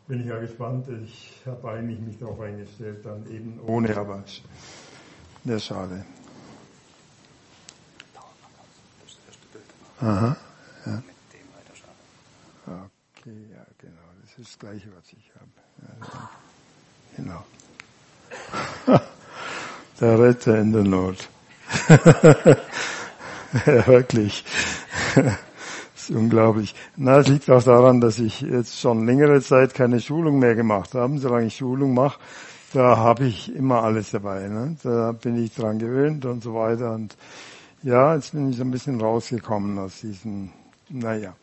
Bin ich ja gespannt. Ich habe eigentlich mich darauf eingestellt, dann eben ohne, aber sehr schade. Aha, ja. Okay, ja, genau. Das ist das Gleiche, was ich habe. Ja, genau. Der Retter in der Not. Ja, wirklich. Das ist unglaublich. Na, es liegt auch daran, dass ich jetzt schon längere Zeit keine Schulung mehr gemacht habe. Solange ich Schulung mache, da habe ich immer alles dabei. Ne? Da bin ich dran gewöhnt und so weiter. Und ja, jetzt bin ich so ein bisschen rausgekommen aus diesen, naja.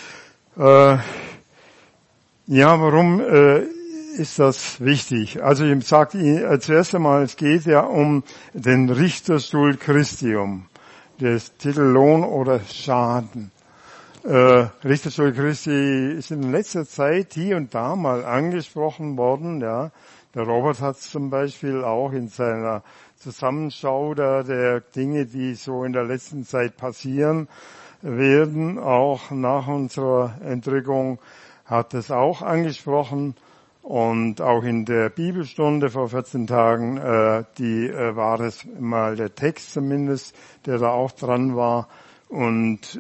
Ja, warum ist das wichtig? Also ich sage Ihnen zuerst einmal, es geht ja um den Richterstuhl Christi, um das Titel Lohn oder Schaden. Richterstuhl Christi ist in letzter Zeit hier und da mal angesprochen worden. Ja, der Robert hat es zum Beispiel auch in seiner Zusammenschau der Dinge, die so in der letzten Zeit passieren werden, auch nach unserer Entrückung, hat es auch angesprochen. Und auch in der Bibelstunde vor 14 Tagen, war es mal der Text zumindest, der da auch dran war. Und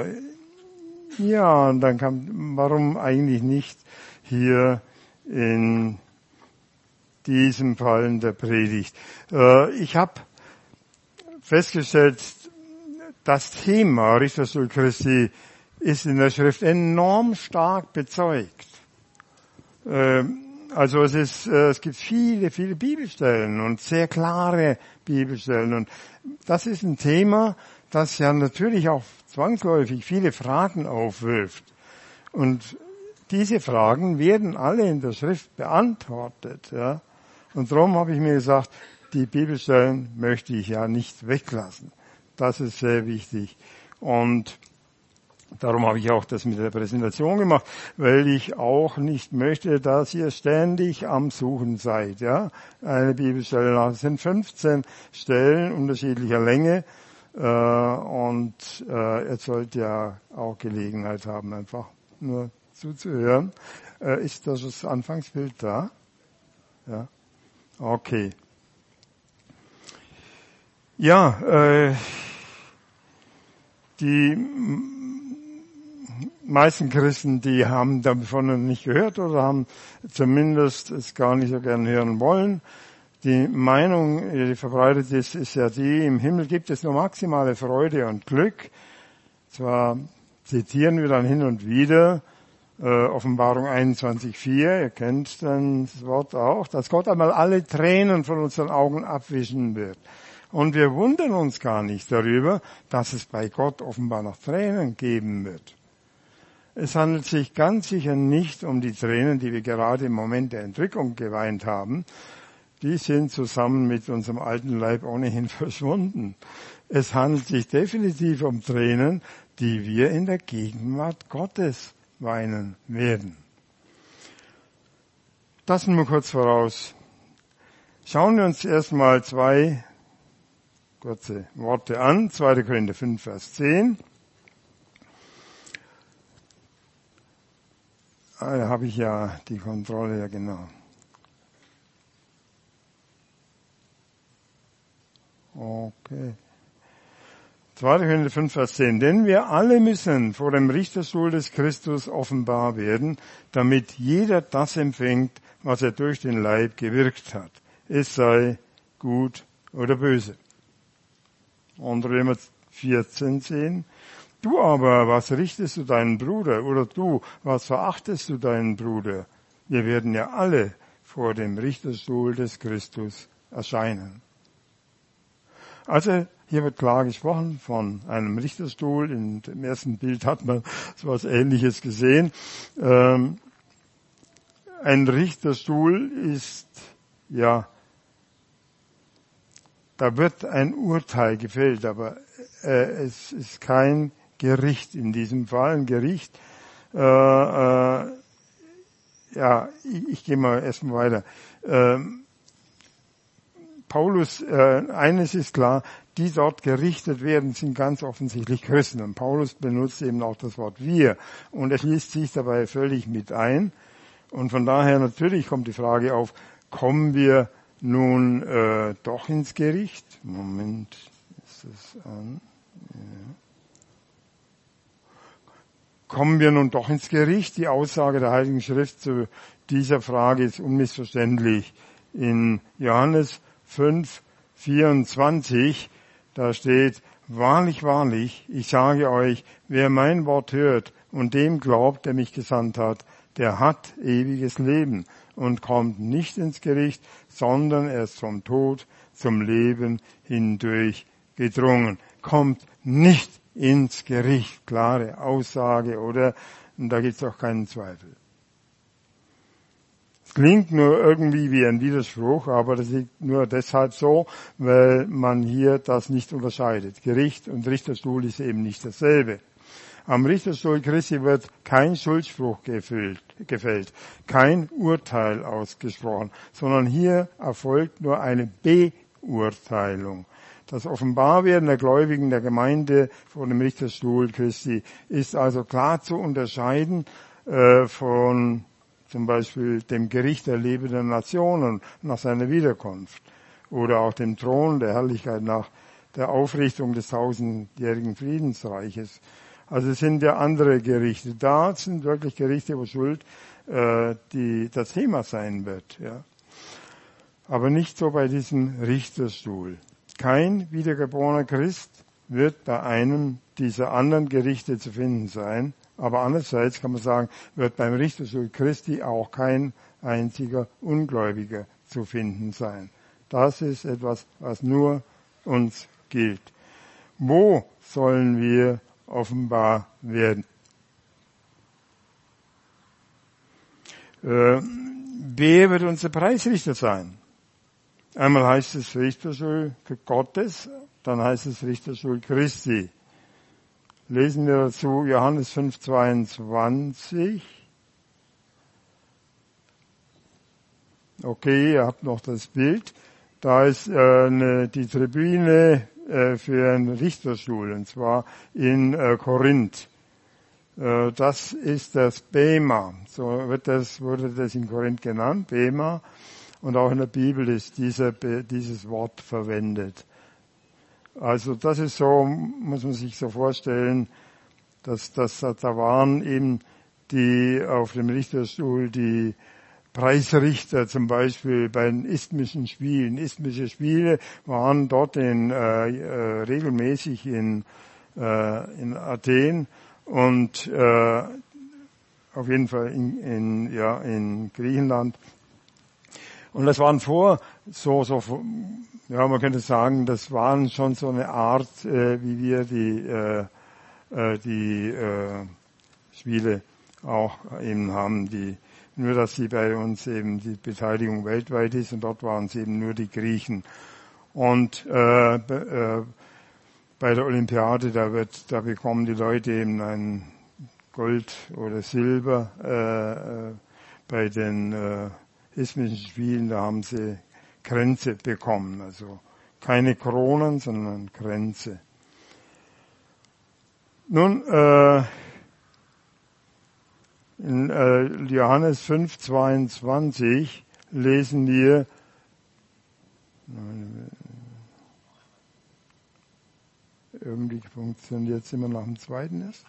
ja, und dann warum eigentlich nicht hier in diesem Fall in der Predigt? Ich habe festgestellt, das Thema Richterstuhl Christi ist in der Schrift enorm stark bezeugt. Also es gibt viele, viele Bibelstellen und sehr klare Bibelstellen. Und das ist ein Thema, das ja natürlich auch zwangsläufig viele Fragen aufwirft. Und diese Fragen werden alle in der Schrift beantwortet. Ja? Und darum habe ich mir gesagt, die Bibelstellen möchte ich ja nicht weglassen. Das ist sehr wichtig. Und darum habe ich auch das mit der Präsentation gemacht, weil ich auch nicht möchte, dass ihr ständig am Suchen seid. Ja, eine Bibelstelle nach. Es sind 15 Stellen unterschiedlicher Länge und ihr sollt ja auch Gelegenheit haben, einfach nur zuzuhören. Ist das Anfangsbild da? Ja, okay. Ja, die meisten Christen, die haben davon noch nicht gehört oder haben zumindest es gar nicht so gern hören wollen. Die Meinung, die verbreitet ist, ist ja die, im Himmel gibt es nur maximale Freude und Glück. Zwar zitieren wir dann hin und wieder Offenbarung 21,4, ihr kennt dann das Wort auch, dass Gott einmal alle Tränen von unseren Augen abwischen wird. Und wir wundern uns gar nicht darüber, dass es bei Gott offenbar noch Tränen geben wird. Es handelt sich ganz sicher nicht um die Tränen, die wir gerade im Moment der Entrückung geweint haben. Die sind zusammen mit unserem alten Leib ohnehin verschwunden. Es handelt sich definitiv um Tränen, die wir in der Gegenwart Gottes weinen werden. Das nur kurz voraus. Schauen wir uns erstmal 2 kurze Worte an. 2. Korinther 5, Vers 10. Da habe ich ja die Kontrolle, ja genau. Okay. 2. Korinther 5, Vers 10. Denn wir alle müssen vor dem Richterstuhl des Christus offenbar werden, damit jeder das empfängt, was er durch den Leib gewirkt hat. Es sei gut oder böse. Und Römer 14 sehen. Du aber, was richtest du deinen Bruder? Oder du, was verachtest du deinen Bruder? Wir werden ja alle vor dem Richterstuhl des Christus erscheinen. Also, hier wird klar gesprochen von einem Richterstuhl. In dem ersten Bild hat man so etwas Ähnliches gesehen. Ein Richterstuhl ist, ja, da wird ein Urteil gefällt, aber es ist kein Gericht in diesem Fall. Ein Gericht, ja, ich gehe mal erstmal weiter. Paulus, eines ist klar, die dort gerichtet werden, sind ganz offensichtlich Christen. Und Paulus benutzt eben auch das Wort wir. Und er schließt sich dabei völlig mit ein. Und von daher natürlich kommt die Frage auf, kommen wir nun doch ins Gericht? Moment, ist das an? Ja. Kommen wir nun doch ins Gericht? Die Aussage der Heiligen Schrift zu dieser Frage ist unmissverständlich. In Johannes 5, 24, da steht, wahrlich, wahrlich, ich sage euch, wer mein Wort hört und dem glaubt, der mich gesandt hat, der hat ewiges Leben und kommt nicht ins Gericht, sondern er ist vom Tod zum Leben hindurch gedrungen. Kommt nicht ins Gericht. Klare Aussage, oder? Und da gibt's auch keinen Zweifel. Es klingt nur irgendwie wie ein Widerspruch, aber das liegt nur deshalb so, weil man hier das nicht unterscheidet. Gericht und Richterstuhl ist eben nicht dasselbe. Am Richterstuhl Christi wird kein Schuldspruch gefällt, kein Urteil ausgesprochen, sondern hier erfolgt nur eine Beurteilung. Das Offenbarwerden der Gläubigen der Gemeinde vor dem Richterstuhl Christi ist also klar zu unterscheiden von zum Beispiel dem Gericht der lebenden Nationen nach seiner Wiederkunft oder auch dem Thron der Herrlichkeit nach der Aufrichtung des tausendjährigen Friedensreiches. Also es sind ja andere Gerichte. Da sind wirklich Gerichte, wo Schuld das Thema sein wird. Ja. Aber nicht so bei diesem Richterstuhl. Kein wiedergeborener Christ wird bei einem dieser anderen Gerichte zu finden sein. Aber andererseits kann man sagen, wird beim Richterstuhl Christi auch kein einziger Ungläubiger zu finden sein. Das ist etwas, was nur uns gilt. Wo sollen wir offenbar werden? Wer wird unser Preisrichter sein? Einmal heißt es Richterstuhl Gottes, dann heißt es Richterstuhl Christi. Lesen wir dazu Johannes 5,22. Okay, ihr habt noch das Bild. Da ist die Tribüne für einen Richterstuhl, und zwar in Korinth. Das ist das Bema. So wurde das in Korinth genannt, Bema. Und auch in der Bibel ist dieses Wort verwendet. Also das ist so, muss man sich so vorstellen, dass da waren eben die auf dem Richterstuhl die Preisrichter, zum Beispiel bei den isthmischen Spielen. Isthmische Spiele waren dort regelmäßig in Athen und auf jeden Fall in Griechenland. Und das waren man könnte sagen, das waren schon so eine Art, wie wir die Spiele auch eben haben, nur dass sie bei uns eben die Beteiligung weltweit ist, und dort waren es eben nur die Griechen. Und bei der Olympiade, da bekommen die Leute eben ein Gold oder Silber. Bei den isthmischen Spielen, da haben sie Kränze bekommen, also keine Kronen, sondern Kränze. Nun, in Johannes 5,22 lesen wir, irgendwie funktioniert es immer nach dem zweiten erst?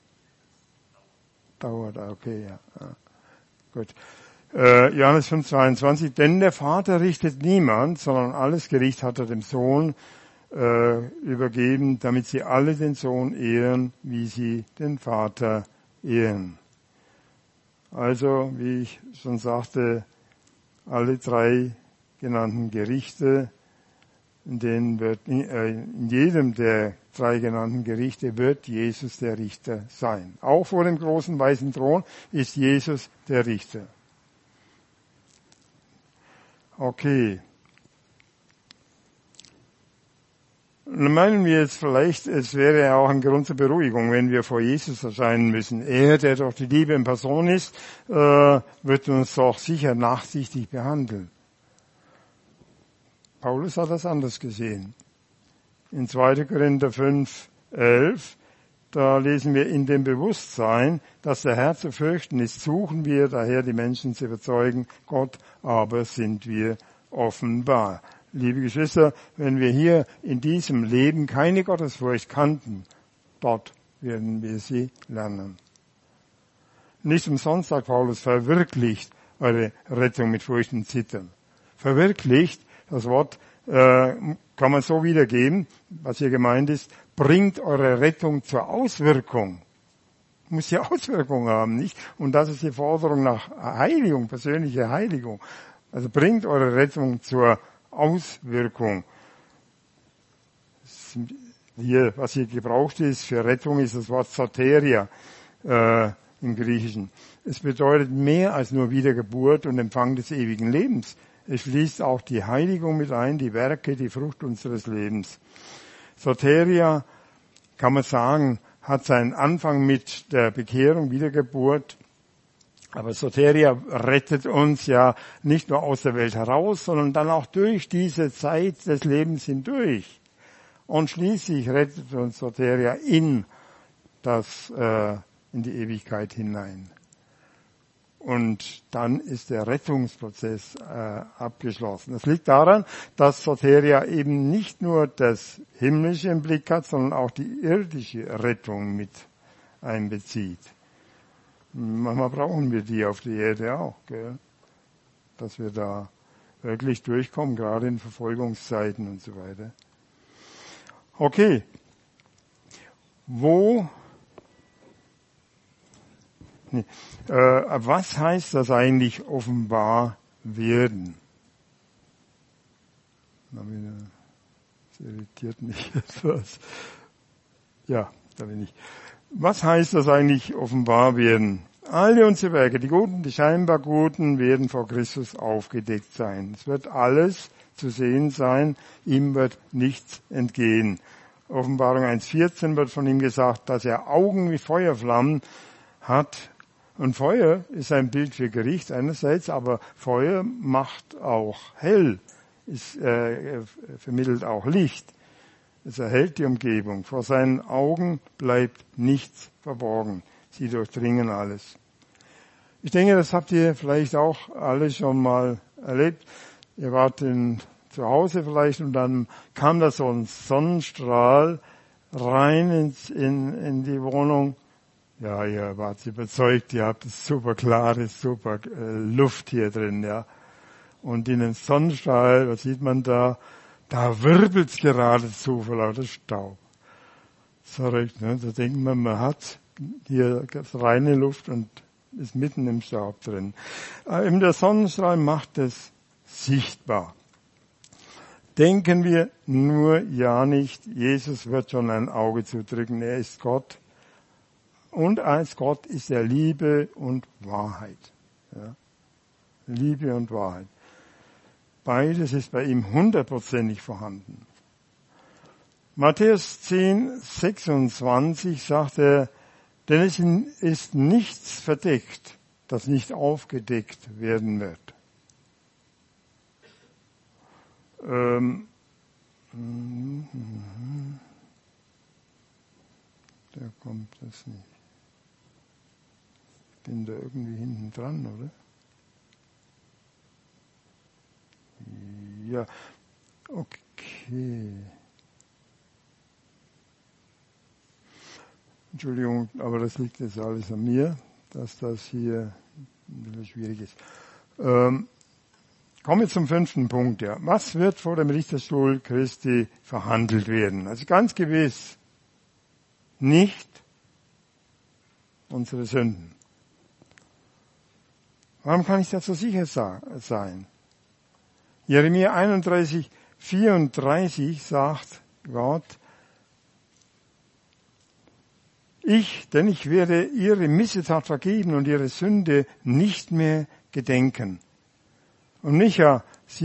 Dauert, okay, ja. Gut. Johannes 5,22, denn der Vater richtet niemand, sondern alles Gericht hat er dem Sohn übergeben, damit sie alle den Sohn ehren, wie sie den Vater ehren. Also, wie ich schon sagte, alle drei genannten Gerichte, in jedem der drei genannten Gerichte wird Jesus der Richter sein. Auch vor dem großen weißen Thron ist Jesus der Richter. Okay. Dann meinen wir jetzt vielleicht, es wäre ja auch ein Grund zur Beruhigung, wenn wir vor Jesus erscheinen müssen. Er, der doch die Liebe in Person ist, wird uns doch sicher nachsichtig behandeln. Paulus hat das anders gesehen. In 2. Korinther 5,11, da lesen wir, in dem Bewusstsein, dass der Herr zu fürchten ist, suchen wir daher die Menschen zu überzeugen, Gott aber sind wir offenbar. Liebe Geschwister, wenn wir hier in diesem Leben keine Gottesfurcht kannten, dort werden wir sie lernen. Nicht umsonst sagt Paulus, verwirklicht eure Rettung mit Furcht und Zittern. Verwirklicht, das Wort kann man so wiedergeben, was hier gemeint ist, bringt eure Rettung zur Auswirkung. Muss ja Auswirkungen haben, nicht? Und das ist die Forderung nach Heiligung, persönliche Heiligung. Also bringt eure Rettung zur Auswirkung. Hier, was hier gebraucht ist für Rettung, ist das Wort Soteria im Griechischen. Es bedeutet mehr als nur Wiedergeburt und Empfang des ewigen Lebens. Es schließt auch die Heiligung mit ein, die Werke, die Frucht unseres Lebens. Soteria, kann man sagen, hat seinen Anfang mit der Bekehrung, Wiedergeburt. Aber Soteria rettet uns ja nicht nur aus der Welt heraus, sondern dann auch durch diese Zeit des Lebens hindurch. Und schließlich rettet uns Soteria in die Ewigkeit hinein. Und dann ist der Rettungsprozess abgeschlossen. Das liegt daran, dass Soteria eben nicht nur das Himmlische im Blick hat, sondern auch die irdische Rettung mit einbezieht. Manchmal brauchen wir die auf der Erde auch, gell? Dass wir da wirklich durchkommen, gerade in Verfolgungszeiten und so weiter. Okay, was heißt das eigentlich offenbar werden? Das irritiert mich etwas. Ja, da bin ich. Was heißt das eigentlich offenbar werden? Alle unsere Werke, die guten, die scheinbar guten, werden vor Christus aufgedeckt sein. Es wird alles zu sehen sein, ihm wird nichts entgehen. Offenbarung 1,14 wird von ihm gesagt, dass er Augen wie Feuerflammen hat. Und Feuer ist ein Bild für Gericht einerseits, aber Feuer macht auch hell, vermittelt auch Licht. Es erhellt die Umgebung. Vor seinen Augen bleibt nichts verborgen. Sie durchdringen alles. Ich denke, das habt ihr vielleicht auch alle schon mal erlebt. Ihr wart zu Hause vielleicht und dann kam da so ein Sonnenstrahl rein in die Wohnung. Ja, ihr wart überzeugt, ihr habt super klare, super Luft hier drin, ja. Und in den Sonnenstrahl, was sieht man da? Da wirbelt's geradezu vor lauter Staub. Verrückt, ne? Da denkt man hat hier reine Luft und ist mitten im Staub drin. Eben der Sonnenstrahl macht es sichtbar. Denken wir nur ja nicht, Jesus wird schon ein Auge zudrücken, er ist Gott. Und als Gott ist er Liebe und Wahrheit. Ja? Liebe und Wahrheit. Beides ist bei ihm 100%ig vorhanden. Matthäus 10,26 sagt er, denn es ist nichts verdeckt, das nicht aufgedeckt werden wird. Da kommt das nicht. Ich bin da irgendwie hinten dran, oder? Ja, okay. Entschuldigung, aber das liegt jetzt alles an mir, dass das hier ein bisschen schwierig ist. Kommen wir zum 5. Punkt. Ja. Was wird vor dem Richterstuhl Christi verhandelt werden? Also ganz gewiss nicht unsere Sünden. Warum kann ich da so sicher sein? Jeremia 31,34 sagt Gott, denn ich werde ihre Missetat vergeben und ihre Sünde nicht mehr gedenken. Und Micha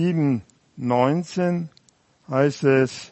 7,19 heißt es,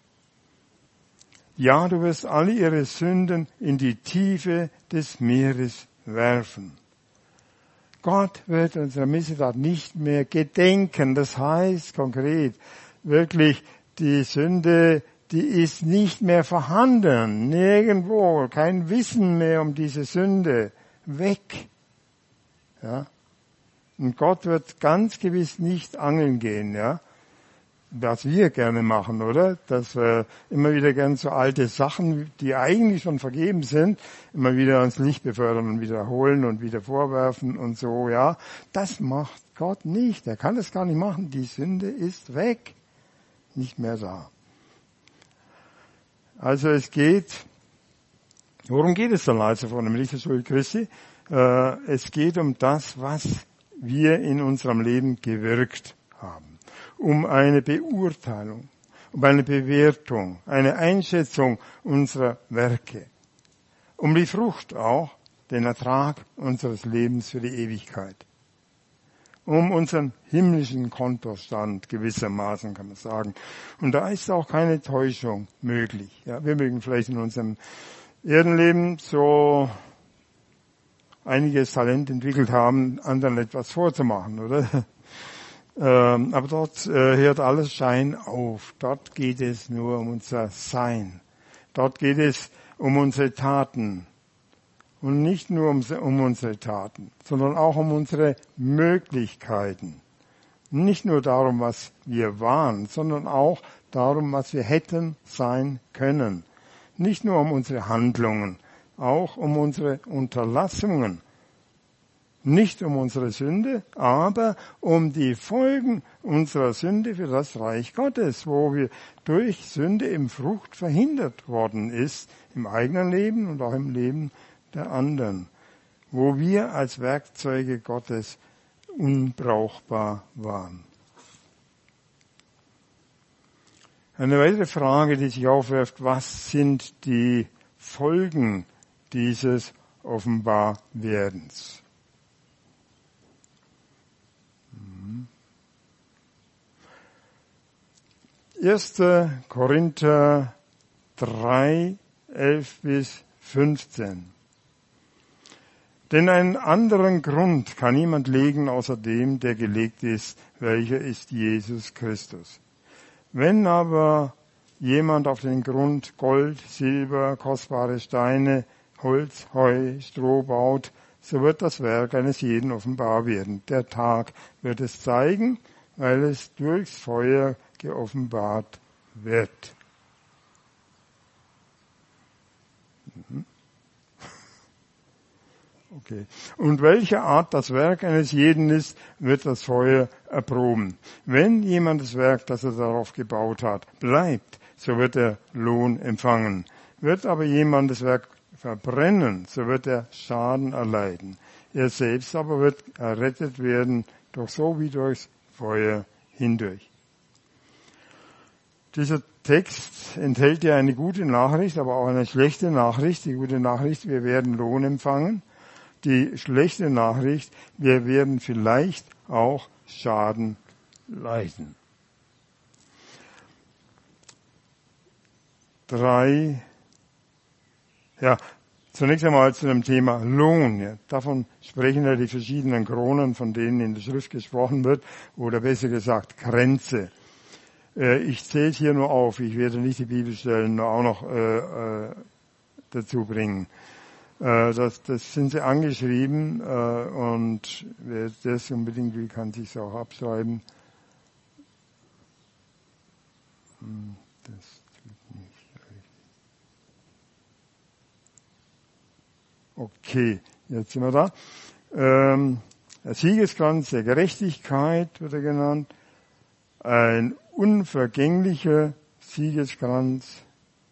ja, du wirst alle ihre Sünden in die Tiefe des Meeres werfen. Gott wird unserer Missetat nicht mehr gedenken. Das heißt konkret wirklich die Sünde, die ist nicht mehr vorhanden, nirgendwo, kein Wissen mehr um diese Sünde, weg. Ja? Und Gott wird ganz gewiss nicht angeln gehen, ja. Was wir gerne machen, oder? Dass wir immer wieder gern so alte Sachen, die eigentlich schon vergeben sind, immer wieder ans Licht befördern und wiederholen und wieder vorwerfen und so, ja. Das macht Gott nicht. Er kann es gar nicht machen. Die Sünde ist weg. Nicht mehr da. Also worum geht es dann also von dem Richterstuhl Christi? Es geht um das, was wir in unserem Leben gewirkt haben. Um eine Beurteilung, um eine Bewertung, eine Einschätzung unserer Werke. Um die Frucht auch, den Ertrag unseres Lebens für die Ewigkeit. Um unseren himmlischen Kontostand gewissermaßen, kann man sagen. Und da ist auch keine Täuschung möglich. Ja, wir mögen vielleicht in unserem Erdenleben so einiges Talent entwickelt haben, anderen etwas vorzumachen, oder? Aber dort hört alles Schein auf. Dort geht es nur um unser Sein. Dort geht es um unsere Taten. Und nicht nur um unsere Taten, sondern auch um unsere Möglichkeiten. Nicht nur darum, was wir waren, sondern auch darum, was wir hätten sein können. Nicht nur um unsere Handlungen, auch um unsere Unterlassungen. Nicht um unsere Sünde, aber um die Folgen unserer Sünde für das Reich Gottes, wo wir durch Sünde im Frucht verhindert worden ist, im eigenen Leben und auch im Leben der anderen, wo wir als Werkzeuge Gottes unbrauchbar waren. Eine weitere Frage, die sich aufwirft, was sind die Folgen dieses Offenbarwerdens? 1. Korinther 3, 11 bis 15. Denn einen anderen Grund kann niemand legen, außer dem, der gelegt ist, welcher ist Jesus Christus. Wenn aber jemand auf den Grund Gold, Silber, kostbare Steine, Holz, Heu, Stroh baut, so wird das Werk eines jeden offenbar werden. Der Tag wird es zeigen, weil es durchs Feuer geoffenbart wird. Okay. Und welche Art das Werk eines jeden ist, wird das Feuer erproben. Wenn jemand das Werk, das er darauf gebaut hat, bleibt, so wird er Lohn empfangen. Wird aber jemand das Werk verbrennen, so wird er Schaden erleiden. Er selbst aber wird errettet werden, doch so wie durchs Feuer hindurch. Dieser Text enthält ja eine gute Nachricht, aber auch eine schlechte Nachricht. Die gute Nachricht, wir werden Lohn empfangen. Die schlechte Nachricht, wir werden vielleicht auch Schaden leiden. Zunächst einmal zu dem Thema Lohn. Ja. Davon sprechen ja die verschiedenen Kronen, von denen in der Schrift gesprochen wird, oder besser gesagt Grenze. Ich zähle es hier nur auf, ich werde nicht die Bibelstellen nur auch noch dazu bringen. Das sind sie angeschrieben und wer das unbedingt will, kann sich auch abschreiben. Das tut nicht richtig. Okay, jetzt sind wir da. Der Siegeskranz der Gerechtigkeit wird er genannt. Ein unvergänglicher Siegeskranz.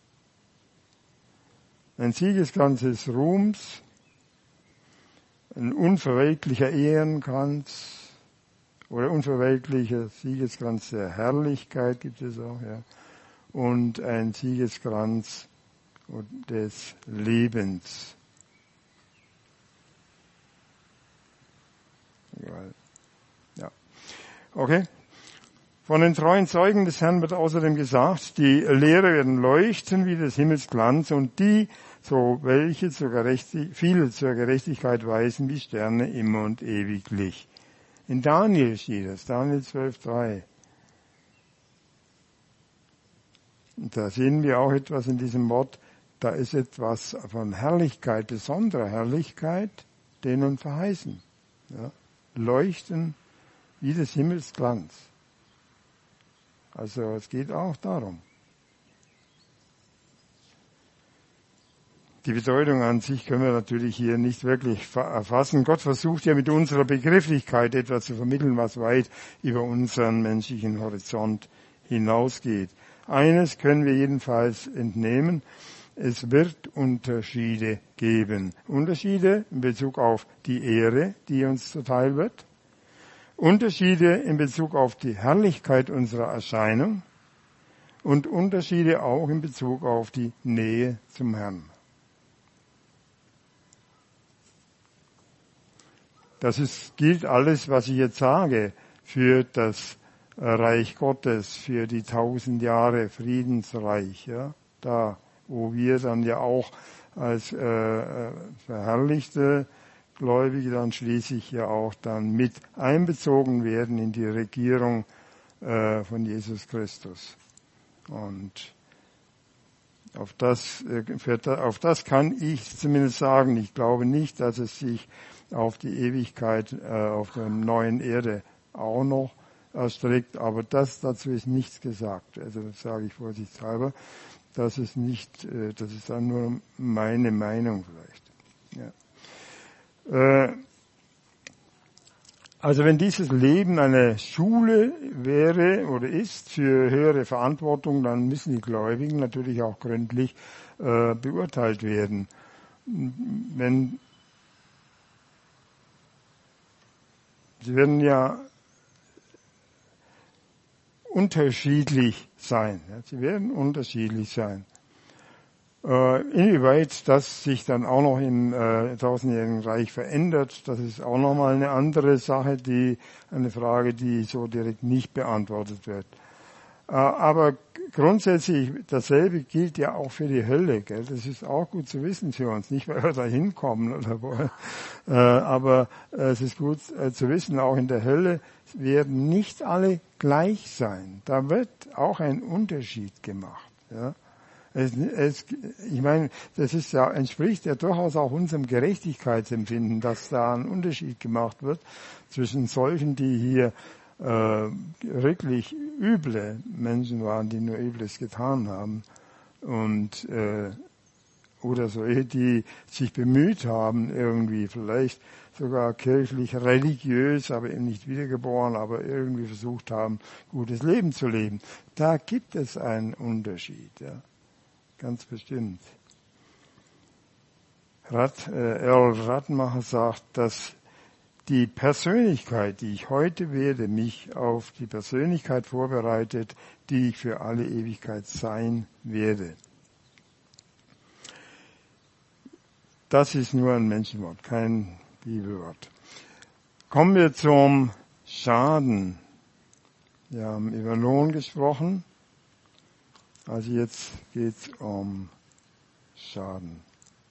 Ein Siegeskranz des Ruhms. Ein unverwelklicher Ehrenkranz. Oder unverwelklicher Siegeskranz der Herrlichkeit gibt es auch, ja. Und ein Siegeskranz des Lebens. Ja. Okay. Von den treuen Zeugen des Herrn wird außerdem gesagt, die Lehrer werden leuchten wie des Himmels Glanz und die, so welche viele zur Gerechtigkeit weisen wie Sterne immer und ewiglich. In Daniel steht das, Daniel 12,3. Und da sehen wir auch etwas in diesem Wort, da ist etwas von Herrlichkeit, besonderer Herrlichkeit, denen verheißen. Ja, leuchten wie des Himmels Glanz. Also es geht auch darum. Die Bedeutung an sich können wir natürlich hier nicht wirklich erfassen. Gott versucht ja mit unserer Begrifflichkeit etwas zu vermitteln, was weit über unseren menschlichen Horizont hinausgeht. Eines können wir jedenfalls entnehmen: Es wird Unterschiede geben. Unterschiede in Bezug auf die Ehre, die uns zuteil wird. Unterschiede in Bezug auf die Herrlichkeit unserer Erscheinung. Und Unterschiede auch in Bezug auf die Nähe zum Herrn. Gilt alles, was ich jetzt sage, für das Reich Gottes, für die 1000 Jahre Friedensreich, ja, da, wo wir dann ja auch als verherrlichte Gläubige dann schließlich ja auch dann mit einbezogen werden in die Regierung von Jesus Christus. Und auf das kann ich zumindest sagen, ich glaube nicht, dass es sich auf die Ewigkeit auf der neuen Erde auch noch erstreckt, aber dazu ist nichts gesagt. Also das sage ich vorsichtshalber. Das ist dann nur meine Meinung vielleicht. Ja. Also wenn dieses Leben eine Schule wäre oder ist für höhere Verantwortung, dann müssen die Gläubigen natürlich auch gründlich beurteilt werden. Sie werden ja unterschiedlich sein. Ja, sie werden unterschiedlich sein. Inwieweit das sich dann auch noch im 1000-jährigen Reich verändert, das ist auch nochmal eine andere Sache, eine Frage, die so direkt nicht beantwortet wird. Aber grundsätzlich dasselbe gilt ja auch für die Hölle, gell? Das ist auch gut zu wissen für uns, nicht weil wir da hinkommen oder wo. Aber es ist gut zu wissen, auch in der Hölle werden nicht alle gleich sein. Da wird auch ein Unterschied gemacht. Ja? Ich meine, entspricht ja durchaus auch unserem Gerechtigkeitsempfinden, dass da ein Unterschied gemacht wird zwischen solchen, die hier wirklich üble Menschen waren, die nur Übles getan haben, und oder solche, die sich bemüht haben, irgendwie vielleicht sogar kirchlich, religiös, aber eben nicht wiedergeboren, aber irgendwie versucht haben, gutes Leben zu leben. Da gibt es einen Unterschied, ja, ganz bestimmt. Earl Radmacher sagt, dass die Persönlichkeit, die ich heute werde, mich auf die Persönlichkeit vorbereitet, die ich für alle Ewigkeit sein werde. Das ist nur ein Menschenwort, kein Bibelwort. Kommen wir zum Schaden. Wir haben über Lohn gesprochen. Also jetzt geht es um Schaden.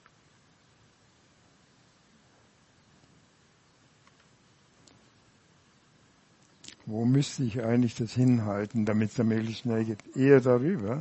Wo müsste ich eigentlich das hinhalten, damit es da möglichst schnell geht? Eher darüber?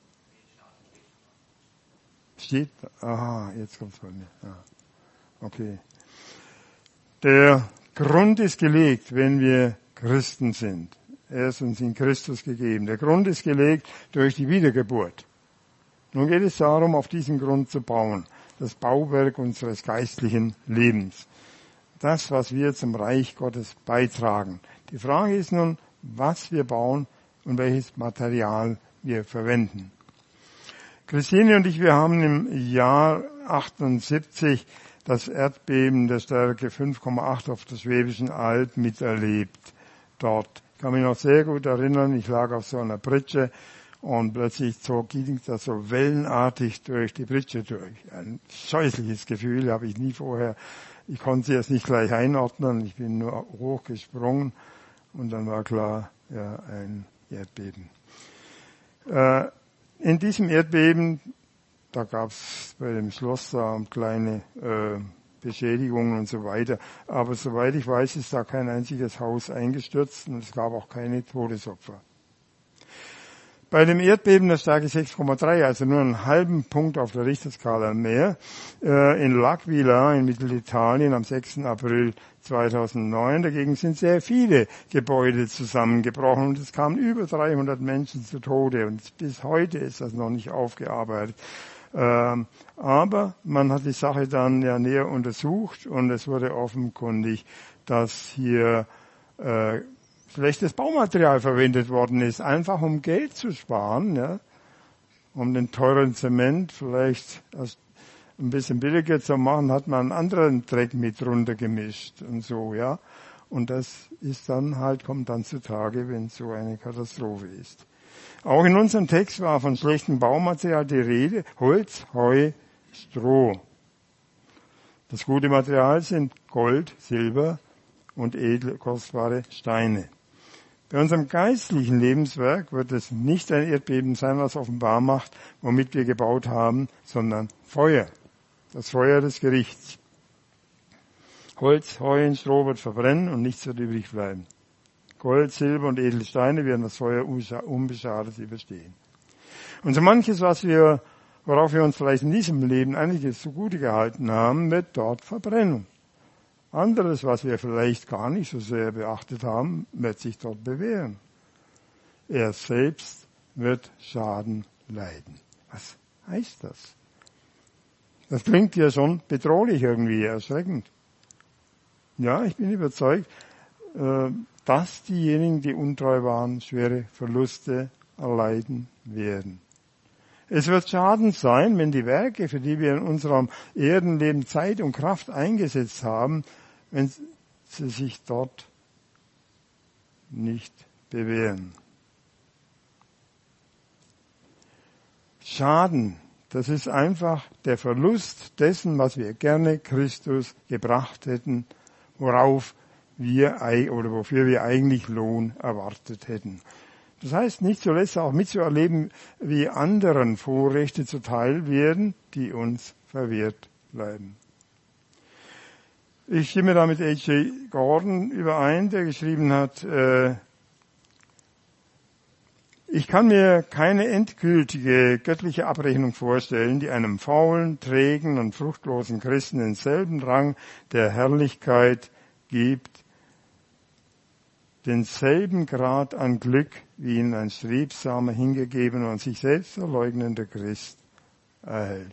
Steht? Aha, jetzt kommt's bei mir. Ja. Okay. Der Grund ist gelegt, wenn wir Christen sind. Er ist uns in Christus gegeben. Der Grund ist gelegt durch die Wiedergeburt. Nun geht es darum, auf diesen Grund zu bauen. Das Bauwerk unseres geistlichen Lebens. Das, was wir zum Reich Gottes beitragen. Die Frage ist nun, was wir bauen und welches Material wir verwenden. Christine und ich, wir haben im Jahr 78 das Erdbeben der Stärke 5,8 auf der Schwäbischen Alb miterlebt. Dort. Ich kann mich noch sehr gut erinnern, ich lag auf so einer Pritsche und plötzlich ging das so wellenartig durch die Pritsche durch. Ein scheußliches Gefühl habe ich nie vorher. Ich konnte sie erst nicht gleich einordnen, ich bin nur hochgesprungen und dann war klar, ja, ein Erdbeben. In diesem Erdbeben, da gab es bei dem Schloss da kleine Beschädigungen und so weiter. Aber soweit ich weiß, ist da kein einziges Haus eingestürzt und es gab auch keine Todesopfer. Bei dem Erdbeben der Stärke 6,3, also nur einen halben Punkt auf der Richterskala mehr, in L'Aquila in Mittelitalien am 6. April 2009. Dagegen sind sehr viele Gebäude zusammengebrochen und es kamen über 300 Menschen zu Tode und bis heute ist das noch nicht aufgearbeitet. Aber man hat die Sache dann ja näher untersucht und es wurde offenkundig, dass hier schlechtes Baumaterial verwendet worden ist, einfach um Geld zu sparen, ja, um den teuren Zement vielleicht ein bisschen billiger zu machen, hat man einen anderen Dreck mit runtergemischt und so, ja. Und das ist dann halt, kommt dann zutage, wenn so eine Katastrophe ist. Auch in unserem Text war von schlechtem Baumaterial die Rede, Holz, Heu, Stroh. Das gute Material sind Gold, Silber und edle, kostbare Steine. Bei unserem geistlichen Lebenswerk wird es nicht ein Erdbeben sein, was offenbar macht, womit wir gebaut haben, sondern Feuer. Das Feuer des Gerichts. Holz, Heu und Stroh wird verbrennen und nichts wird übrig bleiben. Gold, Silber und edle Steine werden das Feuer unbeschadet überstehen. Und so manches, worauf wir uns vielleicht in diesem Leben einiges zugute gehalten haben, wird dort verbrennen. Anderes, was wir vielleicht gar nicht so sehr beachtet haben, wird sich dort bewähren. Er selbst wird Schaden leiden. Was heißt das? Das klingt ja schon bedrohlich irgendwie, erschreckend. Ja, ich bin überzeugt, dass diejenigen, die untreu waren, schwere Verluste erleiden werden. Es wird Schaden sein, wenn die Werke, für die wir in unserem Erdenleben Zeit und Kraft eingesetzt haben, wenn sie sich dort nicht bewähren. Schaden, das ist einfach der Verlust dessen, was wir gerne Christus gebracht hätten, wofür wir eigentlich Lohn erwartet hätten. Das heißt nicht zuletzt auch mitzuerleben, wie anderen Vorrechte zuteil werden, die uns verwehrt bleiben. Ich stimme da mit H.J. Gordon überein, der geschrieben hat, ich kann mir keine endgültige göttliche Abrechnung vorstellen, die einem faulen, trägen und fruchtlosen Christen denselben Rang der Herrlichkeit gibt, denselben Grad an Glück, wie ihn ein strebsamer, hingegebener und sich selbst verleugnender Christ erhält.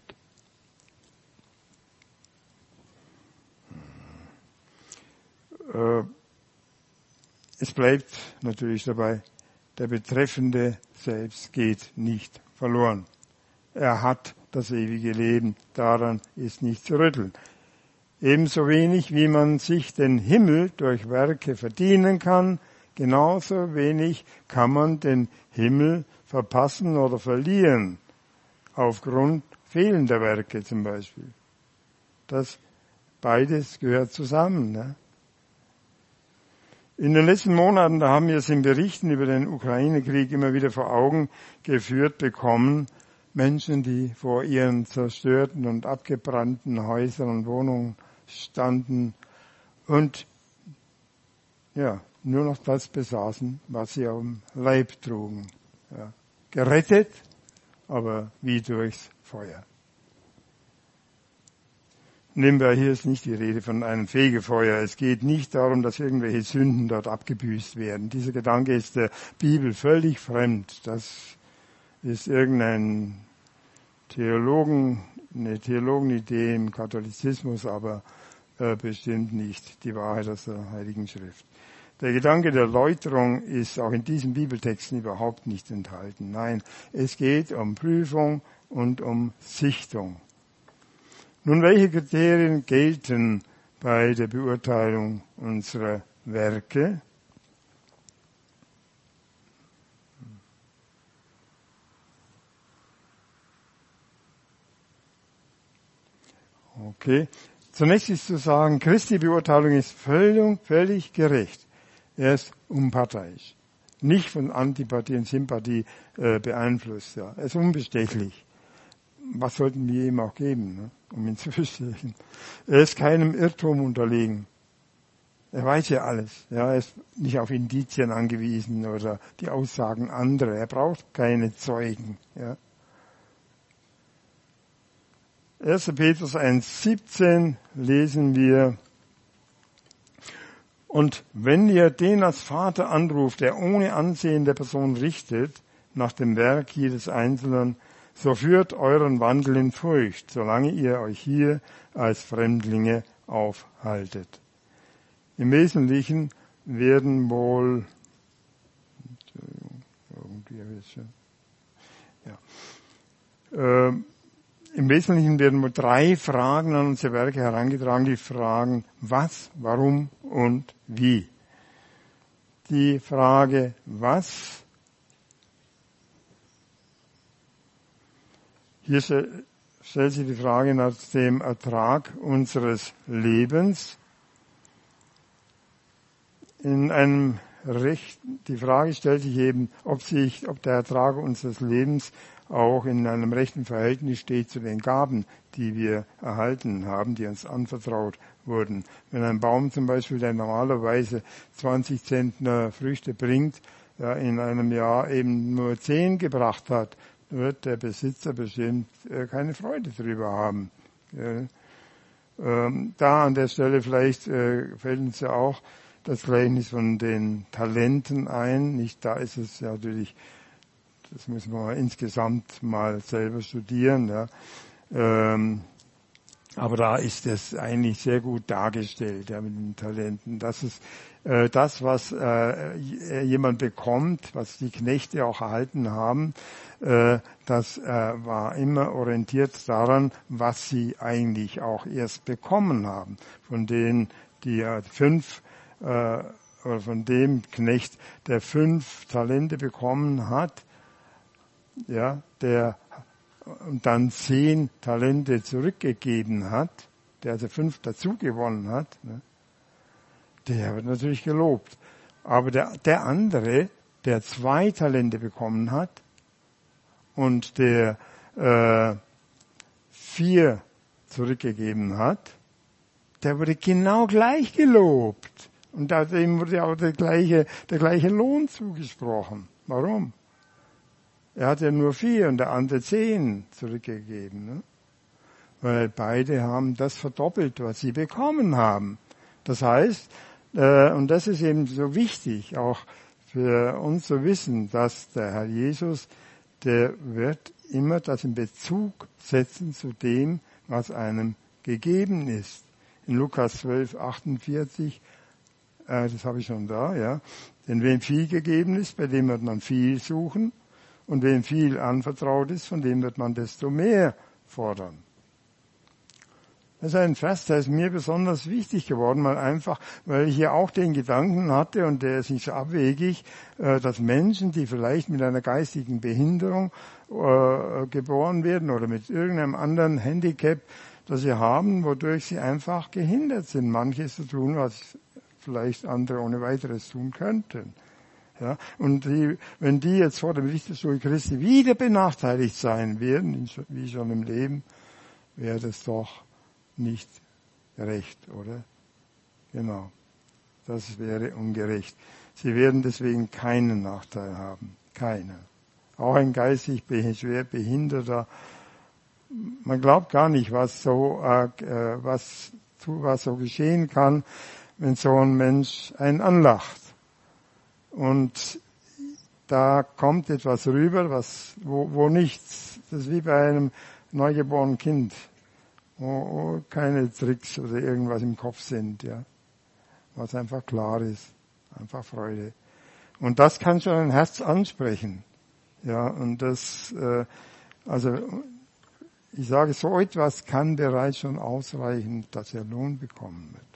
Es bleibt natürlich dabei, der Betreffende selbst geht nicht verloren. Er hat das ewige Leben, daran ist nicht zu rütteln. Ebenso wenig, wie man sich den Himmel durch Werke verdienen kann, genauso wenig kann man den Himmel verpassen oder verlieren, aufgrund fehlender Werke zum Beispiel. Das beides gehört zusammen. Ne? In den letzten Monaten, da haben wir es in Berichten über den Ukraine-Krieg immer wieder vor Augen geführt bekommen, Menschen, die vor ihren zerstörten und abgebrannten Häusern und Wohnungen standen und ja, nur noch das besaßen, was sie auf dem Leib trugen. Ja, gerettet, aber wie durchs Feuer. Nebenbei, hier ist nicht die Rede von einem Fegefeuer. Es geht nicht darum, dass irgendwelche Sünden dort abgebüßt werden. Dieser Gedanke ist der Bibel völlig fremd. Das ist eine Theologenidee im Katholizismus, aber bestimmt nicht die Wahrheit aus der Heiligen Schrift. Der Gedanke der Läuterung ist auch in diesen Bibeltexten überhaupt nicht enthalten. Nein, es geht um Prüfung und um Sichtung. Nun, welche Kriterien gelten bei der Beurteilung unserer Werke? Okay. Zunächst ist zu sagen, Christi Beurteilung ist völlig gerecht. Er ist unparteiisch. Nicht von Antipathie und Sympathie beeinflusst. Ja. Er ist unbestechlich. Was sollten wir ihm auch geben, ne? Um ihn zu bestechen? Er ist keinem Irrtum unterlegen. Er weiß ja alles. Ja, er ist nicht auf Indizien angewiesen oder die Aussagen anderer. Er braucht keine Zeugen. Ja. 1. Petrus 1,17 lesen wir: Und wenn ihr den als Vater anruft, der ohne Ansehen der Person richtet, nach dem Werk jedes Einzelnen, so führt euren Wandel in Furcht, solange ihr euch hier als Fremdlinge aufhaltet. Im Wesentlichen werden wohl, im Wesentlichen werden wohl 3 Fragen an unsere Werke herangetragen, die Fragen was, warum und wie. Die Frage was, hier stellt sich die Frage nach dem Ertrag unseres Lebens. In einem Recht, die Frage stellt sich eben, ob der Ertrag unseres Lebens auch in einem rechten Verhältnis steht zu den Gaben, die wir erhalten haben, die uns anvertraut wurden. Wenn ein Baum zum Beispiel, der normalerweise 20 Zentner Früchte bringt, ja, in einem Jahr eben nur 10 gebracht hat, wird der Besitzer bestimmt keine Freude drüber haben. Da an der Stelle vielleicht fällt uns ja auch das Gleichnis von den Talenten ein. Nicht, da ist es ja natürlich, das muss man insgesamt mal selber studieren. Ja. Aber da ist es eigentlich sehr gut dargestellt, ja, mit den Talenten. Das ist das, was jemand bekommt, was die Knechte auch erhalten haben. Das war immer orientiert daran, was sie eigentlich auch erst bekommen haben. Von denen, die 5 oder von dem Knecht, der 5 Talente bekommen hat, ja, der und dann 10 Talente zurückgegeben hat, der also 5 dazu gewonnen hat, ne, der wird natürlich gelobt. Aber der andere, der 2 Talente bekommen hat und der 4 zurückgegeben hat, der wurde genau gleich gelobt. Und dem wurde auch der gleiche Lohn zugesprochen. Warum? Er hat ja nur 4 und der andere 10 zurückgegeben. Ne? Weil beide haben das verdoppelt, was sie bekommen haben. Das heißt, und das ist eben so wichtig, auch für uns zu wissen, dass der Herr Jesus, der wird immer das in Bezug setzen zu dem, was einem gegeben ist. In Lukas 12,48, das habe ich schon da, ja. Denn wem viel gegeben ist, bei dem wird man viel suchen. Und wem viel anvertraut ist, von dem wird man desto mehr fordern. Das ist ein Vers, der ist mir besonders wichtig geworden, weil ich hier auch den Gedanken hatte, und der ist nicht so abwegig, dass Menschen, die vielleicht mit einer geistigen Behinderung geboren werden oder mit irgendeinem anderen Handicap, das sie haben, wodurch sie einfach gehindert sind, manches zu tun, was vielleicht andere ohne weiteres tun könnten. Ja, und wenn die jetzt vor dem Richterstuhl Christi wieder benachteiligt sein werden, wie schon im Leben, wäre das doch nicht gerecht, oder? Genau. Das wäre ungerecht. Sie werden deswegen keinen Nachteil haben. Keinen. Auch ein geistig schwer Behinderter. Man glaubt gar nicht, was so geschehen kann, wenn so ein Mensch einen anlacht. Und da kommt etwas rüber, wo nichts. Das ist wie bei einem neugeborenen Kind, wo keine Tricks oder irgendwas im Kopf sind, ja. Was einfach klar ist. Einfach Freude. Und das kann schon ein Herz ansprechen. Ja, und das, ich sage, so etwas kann bereits schon ausreichen, dass er Lohn bekommen wird.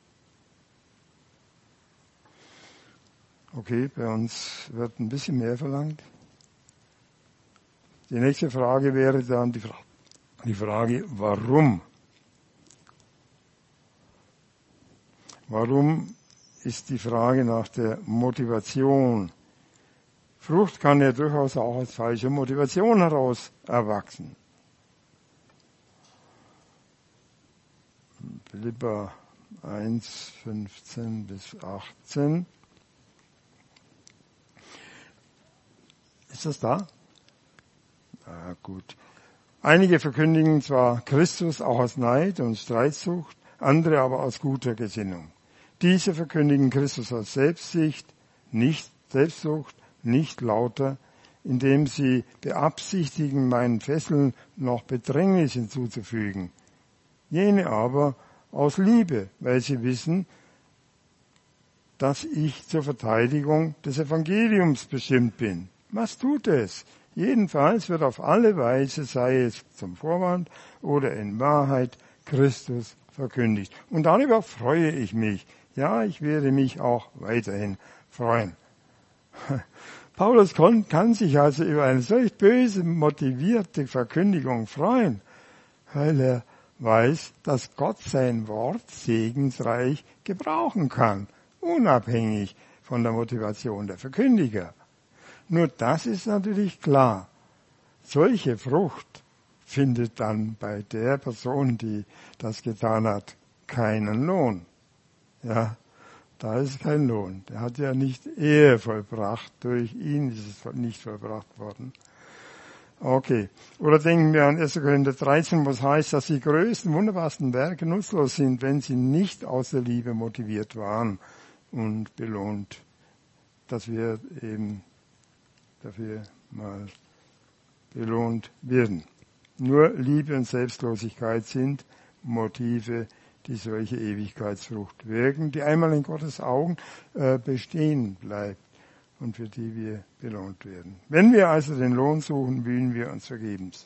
Okay, bei uns wird ein bisschen mehr verlangt. Die nächste Frage wäre dann die Frage, warum? Warum ist die Frage nach der Motivation? Frucht kann ja durchaus auch aus falscher Motivation heraus erwachsen. Philipper 1, 15 bis 18. Ist das da? Ah, gut. Einige verkündigen zwar Christus auch aus Neid und Streitsucht, andere aber aus guter Gesinnung. Diese verkündigen Christus aus Selbstsicht, nicht Selbstsucht, nicht lauter, indem sie beabsichtigen, meinen Fesseln noch Bedrängnis hinzuzufügen. Jene aber aus Liebe, weil sie wissen, dass ich zur Verteidigung des Evangeliums bestimmt bin. Was tut es? Jedenfalls wird auf alle Weise, sei es zum Vorwand oder in Wahrheit, Christus verkündigt. Und darüber freue ich mich. Ja, ich werde mich auch weiterhin freuen. Paulus kann sich also über eine solch böse motivierte Verkündigung freuen, weil er weiß, dass Gott sein Wort segensreich gebrauchen kann, unabhängig von der Motivation der Verkündiger. Nur das ist natürlich klar. Solche Frucht findet dann bei der Person, die das getan hat, keinen Lohn. Ja, da ist kein Lohn. Der hat ja nicht Ehe vollbracht. Durch ihn ist es nicht vollbracht worden. Okay. Oder denken wir an 1. Korinther 13, wo es heißt, dass die größten, wunderbarsten Werke nutzlos sind, wenn sie nicht aus der Liebe motiviert waren und belohnt. Dass wir eben dafür mal belohnt werden. Nur Liebe und Selbstlosigkeit sind Motive, die solche Ewigkeitsfrucht wirken, die einmal in Gottes Augen bestehen bleibt und für die wir belohnt werden. Wenn wir also den Lohn suchen, mühen wir uns vergebens.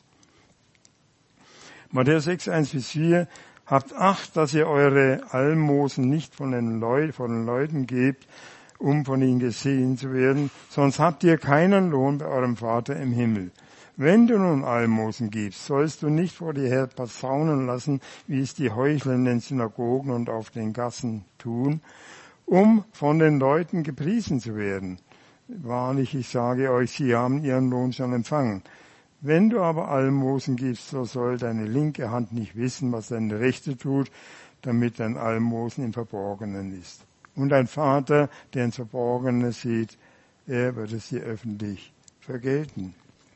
Matthäus 6, 1-4, habt Acht, dass ihr eure Almosen nicht von den Leuten gebt, um von ihnen gesehen zu werden, sonst habt ihr keinen Lohn bei eurem Vater im Himmel. Wenn du nun Almosen gibst, sollst du nicht vor dir her posaunen lassen, wie es die Heuchler in den Synagogen und auf den Gassen tun, um von den Leuten gepriesen zu werden. Wahrlich, ich sage euch, sie haben ihren Lohn schon empfangen. Wenn du aber Almosen gibst, so soll deine linke Hand nicht wissen, was deine rechte tut, damit dein Almosen im Verborgenen ist. Und dein Vater, der ins Verborgene sieht, er wird es dir öffentlich vergelten.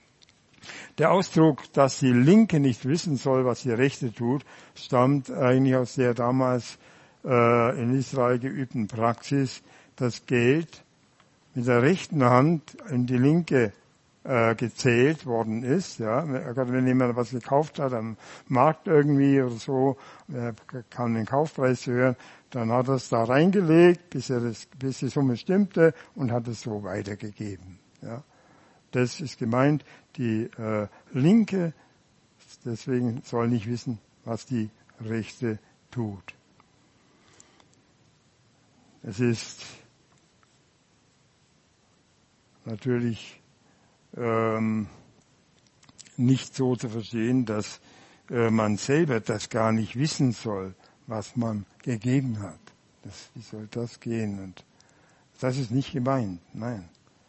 Der Ausdruck, dass die Linke nicht wissen soll, was die Rechte tut, stammt eigentlich aus der damals in Israel geübten Praxis, dass Geld mit der rechten Hand in die linke gezählt worden ist. Ja, wenn jemand was gekauft hat am Markt irgendwie oder so, kann den Kaufpreis hören, dann hat er es da reingelegt, bis die Summe stimmte und hat es so weitergegeben. Ja. Das ist gemeint, die Linke, deswegen soll nicht wissen, was die Rechte tut. Es ist natürlich nicht so zu verstehen, dass man selber das gar nicht wissen soll, was man gegeben hat. Wie soll das gehen? Und das ist nicht gemeint, nein.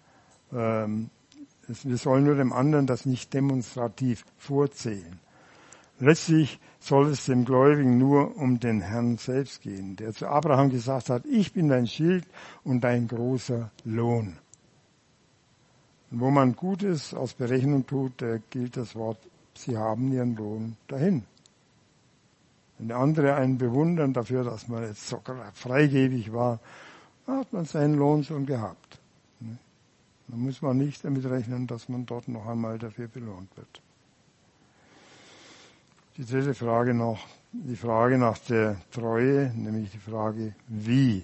Wir sollen nur dem anderen das nicht demonstrativ vorzählen. Letztlich soll es dem Gläubigen nur um den Herrn selbst gehen, der zu Abraham gesagt hat, ich bin dein Schild und dein großer Lohn. Und wo man Gutes aus Berechnung tut, da gilt das Wort, sie haben ihren Lohn dahin. Wenn andere einen bewundern dafür, dass man jetzt so freigebig war, hat man seinen Lohn schon gehabt. Da muss man nicht damit rechnen, dass man dort noch einmal dafür belohnt wird. Die dritte Frage noch, die Frage nach der Treue, nämlich die Frage, wie.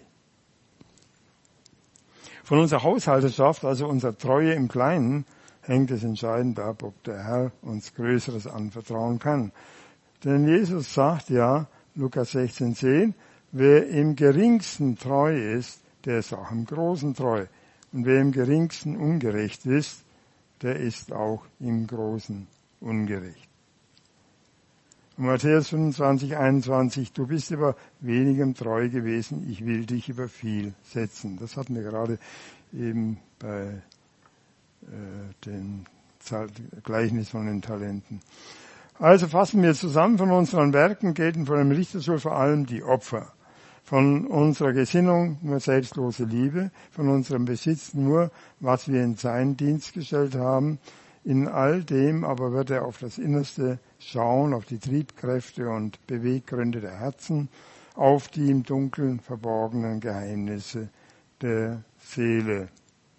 Von unserer Haushalterschaft, also unserer Treue im Kleinen, hängt es entscheidend ab, ob der Herr uns Größeres anvertrauen kann. Denn Jesus sagt ja, Lukas 16,10, wer im Geringsten treu ist, der ist auch im Großen treu. Und wer im Geringsten ungerecht ist, der ist auch im Großen ungerecht. Und Matthäus 25,21, du bist über wenigem treu gewesen, ich will dich über viel setzen. Das hatten wir gerade eben bei dem Gleichnis von den Talenten. Also fassen wir zusammen, von unseren Werken gelten vor dem Richterstuhl vor allem die Opfer. von unserer Gesinnung nur selbstlose Liebe, von unserem Besitz nur, was wir in seinen Dienst gestellt haben. In all dem aber wird er auf das Innerste schauen, auf die Triebkräfte und Beweggründe der Herzen, auf die im Dunkeln verborgenen Geheimnisse der Seele.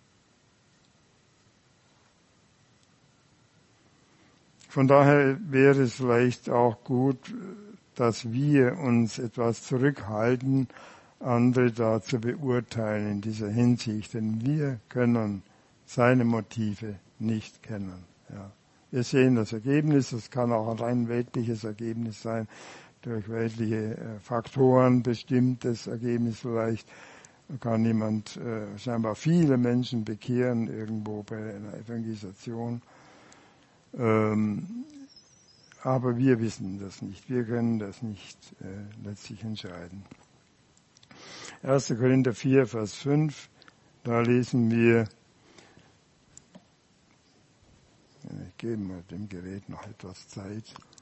Von daher wäre es vielleicht auch gut, dass wir uns etwas zurückhalten, andere da zu beurteilen in dieser Hinsicht, denn wir können seine Motive nicht kennen. Ja. Wir sehen das Ergebnis, das kann auch ein rein weltliches Ergebnis sein, durch weltliche Faktoren bestimmtes Ergebnis vielleicht. Kann jemand scheinbar viele Menschen bekehren irgendwo bei einer Evangelisation. Aber wir wissen das nicht. Wir können das nicht letztlich entscheiden. 1. Korinther 4, Vers 5, da lesen wir, ich gebe mal dem Gerät noch etwas Zeit.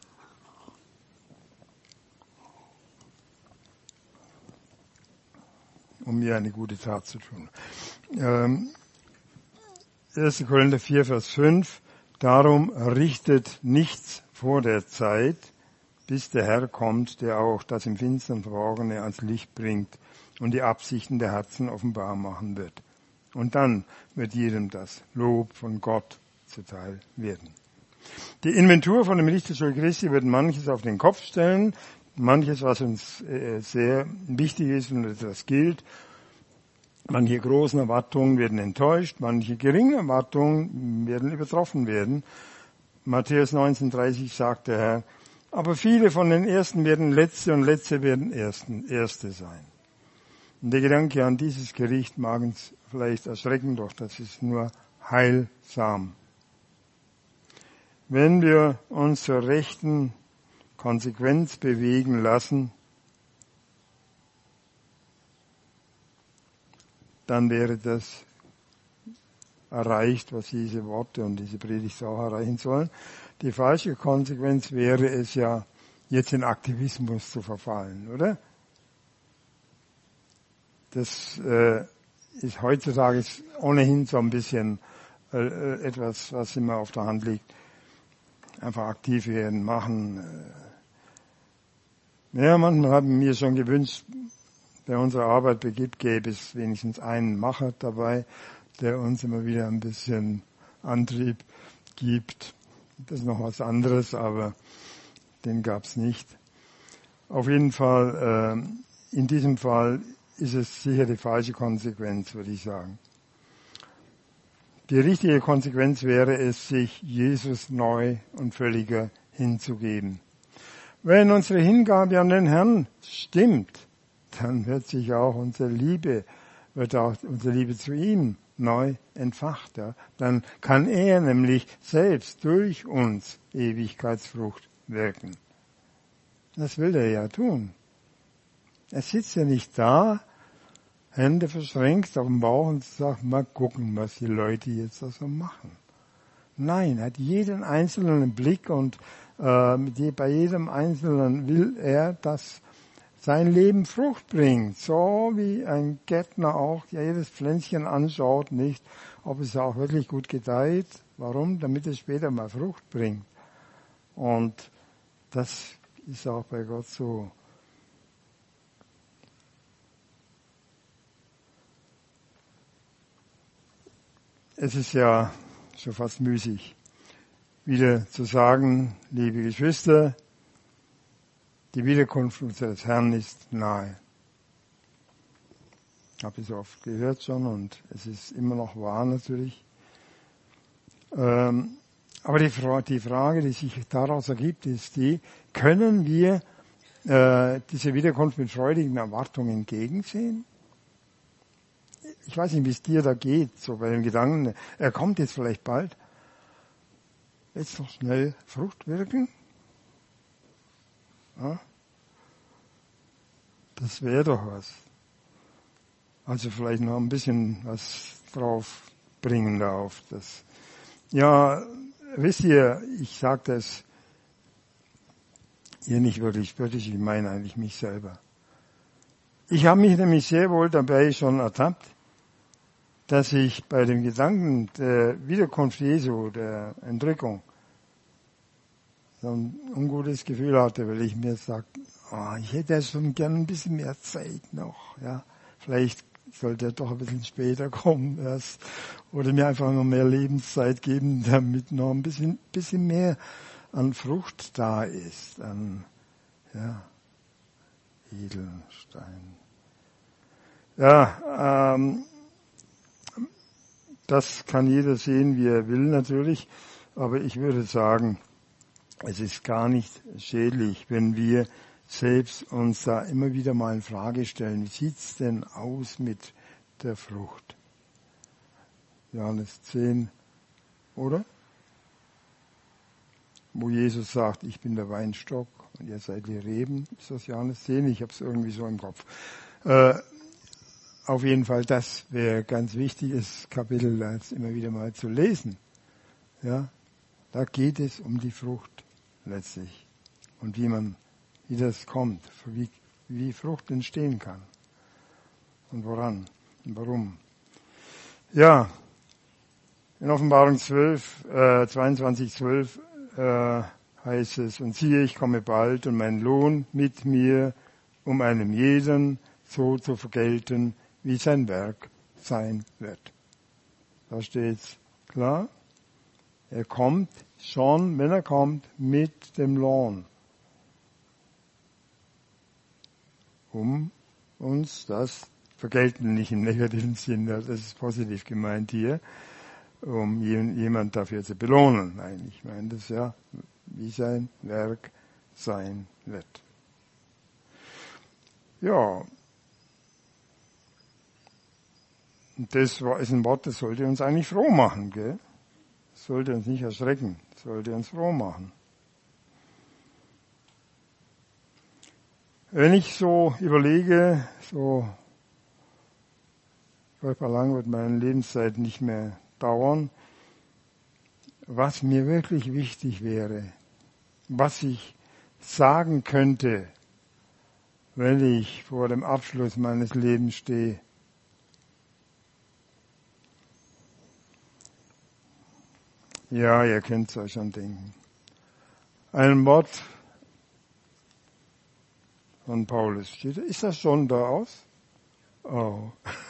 Um mir eine gute Tat zu tun. 1. Korinther 4, Vers 5, darum richtet nichts vor der Zeit, bis der Herr kommt, der auch das im Finstern Verborgene ans Licht bringt und die Absichten der Herzen offenbar machen wird. Und dann wird jedem das Lob von Gott zuteil werden. Die Inventur von dem Richterstuhl Christi wird manches auf den Kopf stellen, manches, was uns sehr wichtig ist und das gilt. Manche großen Erwartungen werden enttäuscht, manche geringen Erwartungen werden übertroffen werden. Matthäus 19,30 sagt der Herr, aber viele von den Ersten werden Letzte und Letzte werden Erste sein. Und der Gedanke an dieses Gericht mag uns vielleicht erschrecken, doch das ist nur heilsam. Wenn wir uns zur rechten Konsequenz bewegen lassen, dann wäre das erreicht, was diese Worte und diese Predigt auch erreichen sollen. Die falsche Konsequenz wäre es ja, jetzt in Aktivismus zu verfallen, oder? Das ist heutzutage ohnehin so ein bisschen etwas, was immer auf der Hand liegt. Einfach aktiv werden, machen. Ja, manchmal haben wir schon gewünscht, bei unserer Arbeit gäbe es wenigstens einen Macher dabei, der uns immer wieder ein bisschen Antrieb gibt. Das ist noch was anderes, aber den gab es nicht. Auf jeden Fall, in diesem Fall ist es sicher die falsche Konsequenz, würde ich sagen. Die richtige Konsequenz wäre es, sich Jesus neu und völliger hinzugeben. Wenn unsere Hingabe an den Herrn stimmt, dann wird auch unsere Liebe zu ihm neu entfacht. Ja. Dann kann er nämlich selbst durch uns Ewigkeitsfrucht wirken. Das will er ja tun. Er sitzt ja nicht da, Hände verschränkt auf dem Bauch und sagt, mal gucken, was die Leute jetzt da so machen. Nein, er hat jeden Einzelnen im Blick und bei jedem Einzelnen will er, dass sein Leben Frucht bringt, so wie ein Gärtner auch jedes Pflänzchen anschaut, nicht, ob es auch wirklich gut gedeiht. Warum? Damit es später mal Frucht bringt. Und das ist auch bei Gott so. Es ist ja schon fast müßig, wieder zu sagen, liebe Geschwister, die Wiederkunft unseres Herrn ist nahe. Ich habe es oft gehört schon und es ist immer noch wahr natürlich. Aber die Frage, die sich daraus ergibt, ist die, können wir diese Wiederkunft mit freudigen Erwartungen entgegensehen? Ich weiß nicht, wie es dir da geht, so bei dem Gedanken, er kommt jetzt vielleicht bald. Jetzt noch schnell Frucht wirken? Ja? Das wäre doch was. Also vielleicht noch ein bisschen was drauf bringen da auf das. Ja, wisst ihr, ich sage das hier nicht wirklich spöttisch, ich meine eigentlich mich selber. Ich habe mich nämlich sehr wohl dabei schon ertappt, dass ich bei dem Gedanken der Wiederkunft Jesu, der Entrückung, so ein ungutes Gefühl hatte, weil ich mir sagte, ich hätte ja schon gern ein bisschen mehr Zeit noch. Ja, vielleicht sollte er doch ein bisschen später kommen erst, oder mir einfach noch mehr Lebenszeit geben, damit noch ein bisschen mehr an Frucht da ist, an Edelstein. Ja, das kann jeder sehen, wie er will natürlich, aber ich würde sagen, es ist gar nicht schädlich, wenn wir selbst uns da immer wieder mal in Frage stellen, wie sieht's denn aus mit der Frucht? Johannes 10, oder? Wo Jesus sagt, ich bin der Weinstock und ihr seid die Reben. Ist das Johannes 10? Ich habe es irgendwie so im Kopf. Auf jeden Fall, das wäre ganz wichtiges Kapitel, das immer wieder mal zu lesen. Ja, da geht es um die Frucht letztlich und wie das kommt, wie Frucht entstehen kann und woran und warum. Ja, in Offenbarung 22:12 heißt es, und siehe, ich komme bald und mein Lohn mit mir, um einem jeden so zu vergelten, wie sein Werk sein wird. Da steht's klar. Er kommt schon, wenn er kommt, mit dem Lohn, um uns das vergelten, nicht im negativen Sinn, das ist positiv gemeint hier, um jemand dafür zu belohnen. Nein, ich meine das ja, wie sein Werk sein wird. Ja, und das ist ein Wort, das sollte uns eigentlich froh machen, gell? Das sollte uns nicht erschrecken, das sollte uns froh machen. Wenn ich so überlege, so furchtbar lang wird meine Lebenszeit nicht mehr dauern, was mir wirklich wichtig wäre, was ich sagen könnte, wenn ich vor dem Abschluss meines Lebens stehe. Ja, ihr könnt es euch schon denken. Ein Wort von Paulus steht. Ist das schon da aus? Oh.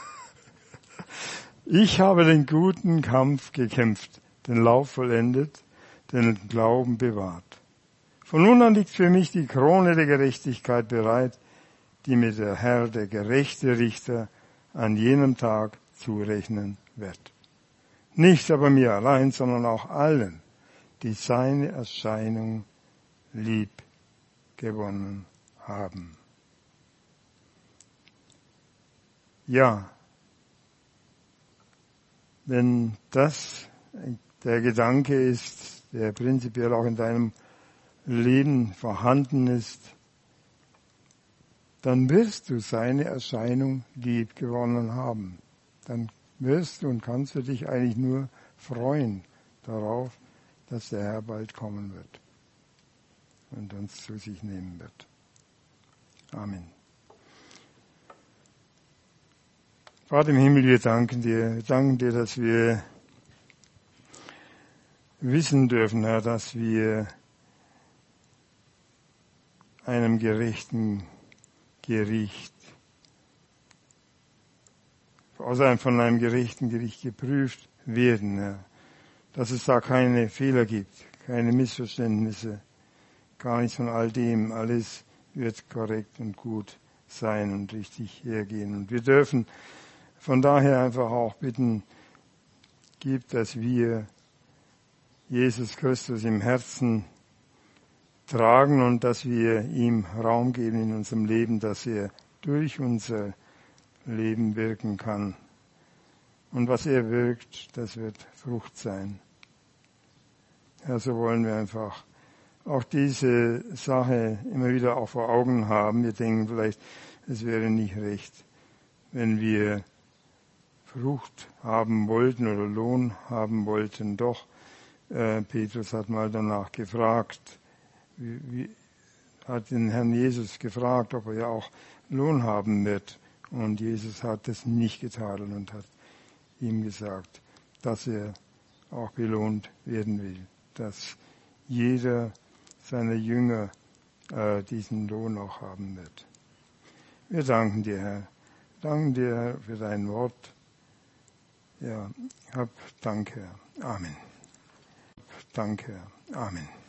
Ich habe den guten Kampf gekämpft, den Lauf vollendet, den Glauben bewahrt. Von nun an liegt für mich die Krone der Gerechtigkeit bereit, die mir der Herr, der gerechte Richter, an jenem Tag zurechnen wird. Nicht aber mir allein, sondern auch allen, die seine Erscheinung lieb gewonnen haben. Ja, wenn das der Gedanke ist, der prinzipiell auch in deinem Leben vorhanden ist, dann wirst du seine Erscheinung lieb gewonnen haben. Dann wirst du und kannst du dich eigentlich nur freuen darauf, dass der Herr bald kommen wird und uns zu sich nehmen wird. Amen. Vater im Himmel, wir danken dir, dass wir wissen dürfen, Herr, dass wir einem gerechten Gericht, von einem gerechten Gericht geprüft werden, Herr. Dass es da keine Fehler gibt, keine Missverständnisse, gar nichts von all dem, alles wird korrekt und gut sein und richtig hergehen. Und wir dürfen von daher einfach auch bitten, gib, dass wir Jesus Christus im Herzen tragen und dass wir ihm Raum geben in unserem Leben, dass er durch unser Leben wirken kann. Und was er wirkt, das wird Frucht sein. Ja, so wollen wir einfach auch diese Sache immer wieder auch vor Augen haben. Wir denken vielleicht, es wäre nicht recht, wenn wir Frucht haben wollten oder Lohn haben wollten. Doch, Petrus hat mal danach gefragt, hat den Herrn Jesus gefragt, ob er ja auch Lohn haben wird. Und Jesus hat es nicht getan und hat ihm gesagt, dass er auch belohnt werden will, dass jeder seiner Jünger diesen Lohn auch haben wird. Wir danken dir, Herr. Danken dir, Herr, für dein Wort. Ja, hab Dank, Herr. Amen. Danke, Herr. Amen.